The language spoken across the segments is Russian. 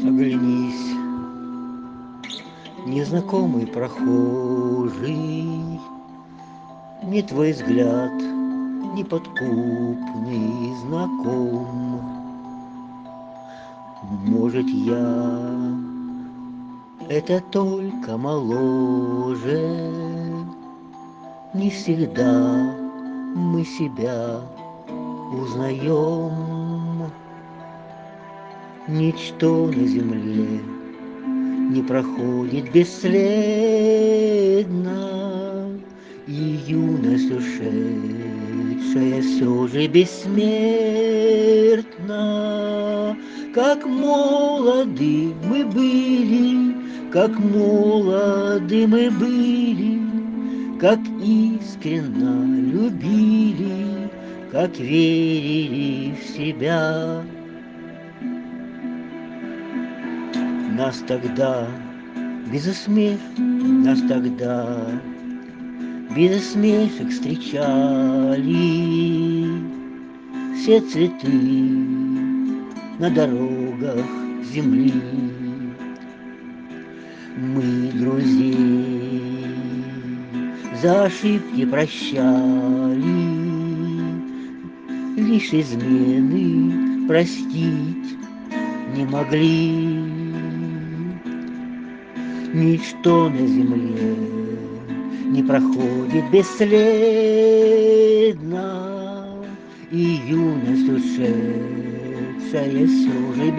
Оглянись, незнакомый прохожий, мне твой взгляд неподкупный знаком. Может, я это только моложе, не всегда мы себя узнаем. Ничто на земле не проходит бесследно, и юность ушедшая все же бессмертна. Как молоды мы были, как молоды мы были, как искренно любили, как верили в себя. Нас тогда без усмешек встречали все цветы на дорогах земли. Мы друзей за ошибки прощали, лишь измены простить не могли. Ничто на земле не проходит бесследно, и юность ушедшая все же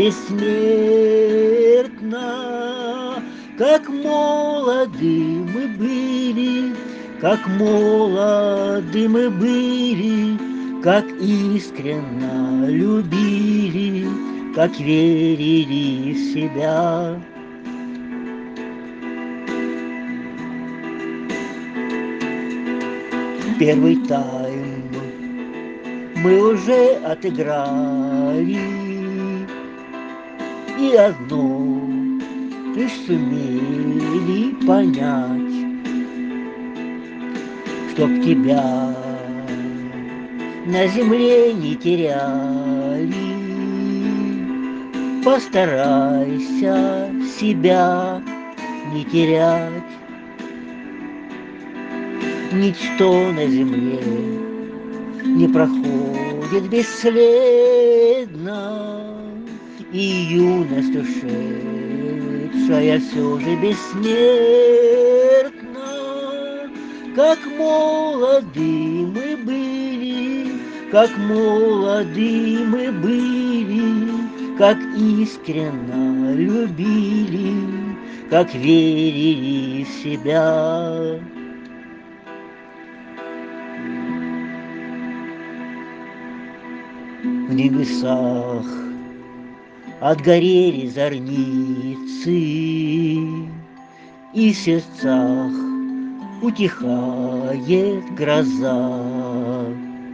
бессмертна. Как молоды мы были, как молоды мы были, как искренно любили, как верили в себя. Первый тайм мы уже отыграли, и одно лишь сумели понять, чтоб тебя на земле не теряли. Постарайся себя не терять. Ничто на земле не проходит бесследно, и юность ушедшая все же бессмертна. Как молоды мы были, как молоды мы были, как искренно любили, как верили в себя. В небесах отгорели зорницы, и в сердцах утихает гроза.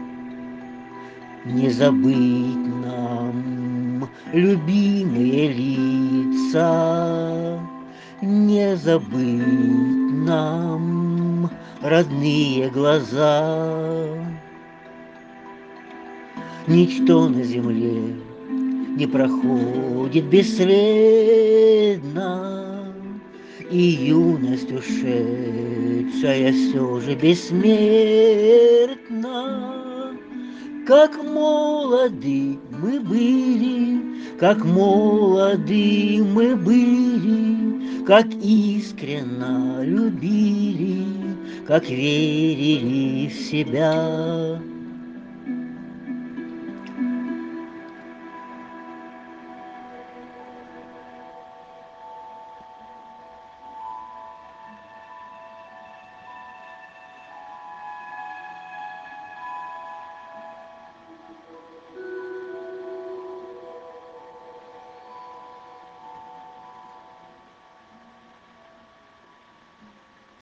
Не забыть нам любимые лица, не забыть нам родные глаза. Ничто на земле не проходит бесследно, и юность ушедшая все же бессмертна. Как молоды мы были, как молоды мы были, как искренно любили, как верили в себя.